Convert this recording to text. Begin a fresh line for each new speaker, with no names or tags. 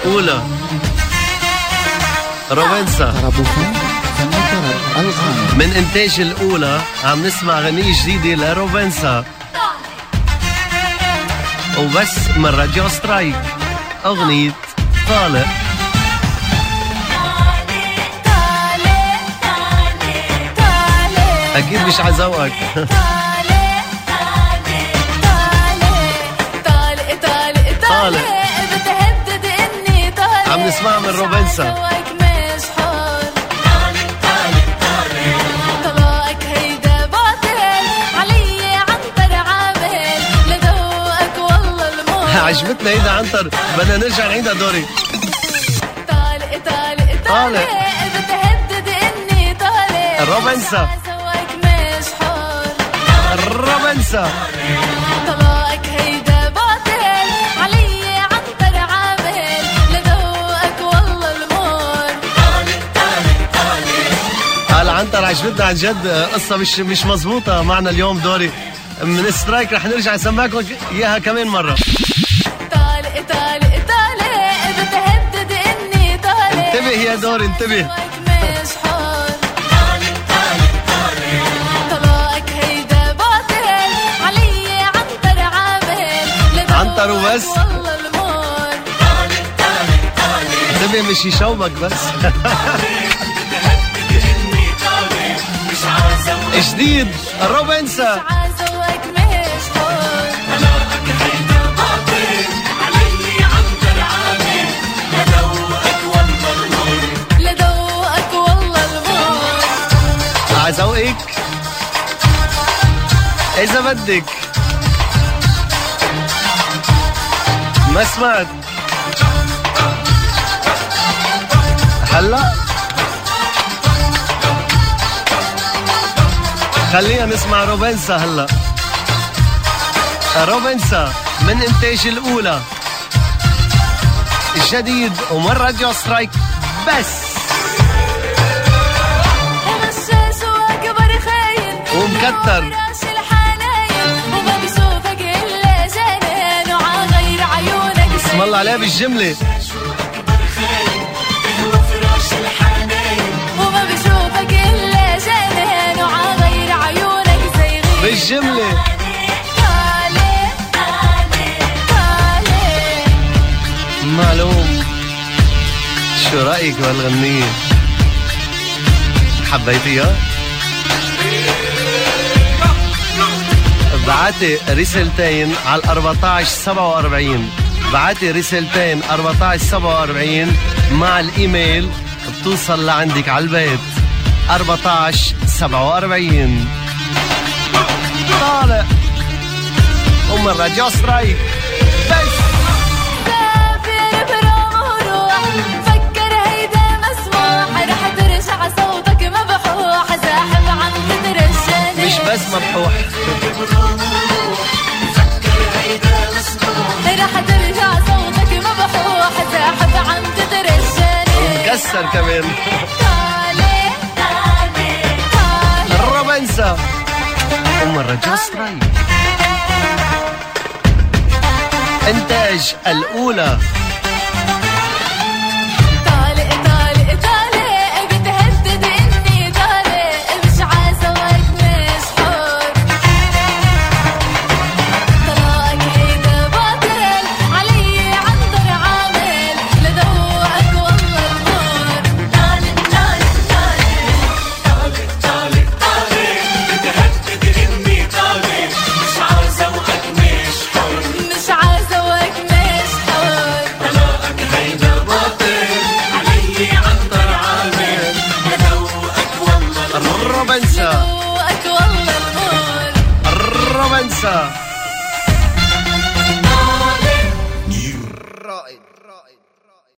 الأولى روبنسا من إنتاج الأولى. عم نسمع غنية جديدة لروبنسا وبس من راديو سترايك، أغنية طالق. أكيد مش عزوقك. طالق بتهدد اني طالق، عم نسمع من روبنسا. طلاقك هيدا باطل علي عنتر عامل لذوقك والله الموت. عجبتنا هيدا عنتر، بدنا نرجع نعيدها دوري. طالق طالق طالق بتهدد اني طالق، روبنسا روبنسا. طلاقك هيدا باطل علي عنتر عامل لذوقك والله المور. هلا عنتر عجبتنا عن جد، قصة مش مزبوطة معنا اليوم دوري. من سترايك رح نرجع نسمعكم اياها كمان مرة. طالق طالق طالق بتهدد اني طالق، انتبه يا دوري انتبه. عنتر وبس انتبه مش يشوبك بس. جديد روبنسا. عزوقك إذا بدك. ما سمعت هلا؟ خلينا نسمع روبنسا هلا. روبنسا من إنتاج الأولى جديد ومن راديو سترايك بس. ومكتر بسم الله عليها بالجملة. وما بشوفك إلا جنان وعغير عيونك زي غير بالجملة. معلوم. شو رأيك بهالغنية؟ حبيتيها؟ بعتي رسالتين على 1447. بعتي رسالتين 1447 مع الإيميل بتوصل لعندك على البيت. 1447 طالق ومن راديو سترايك بس. سافر بروح فكر هيدا مسموح، رح ترجع صوتك مبحوح زاحف عم تترجاني. مش بس مبحوح رح ترجع صوتك مبحوح زاحف عم تترجاني مكسر كمان. طالق طالق طالق روبنسا ومن راديو سترايك. إنتاج الأولى. طالق طالق طالق بتهدد إني طالق مش عازوك مش حر. طلاقك هيدا باطل علي عنتر عامل لذوقك والله المور. طالق طالق طالق طالق طالق بتهدد إني طالق مش عازوك مش حر. مش عازوك مش حر. طلاقك هيدا باطل علي عنتر عامل لذوقك والله المور. روبنسا لذوقك والله المور. روبنسا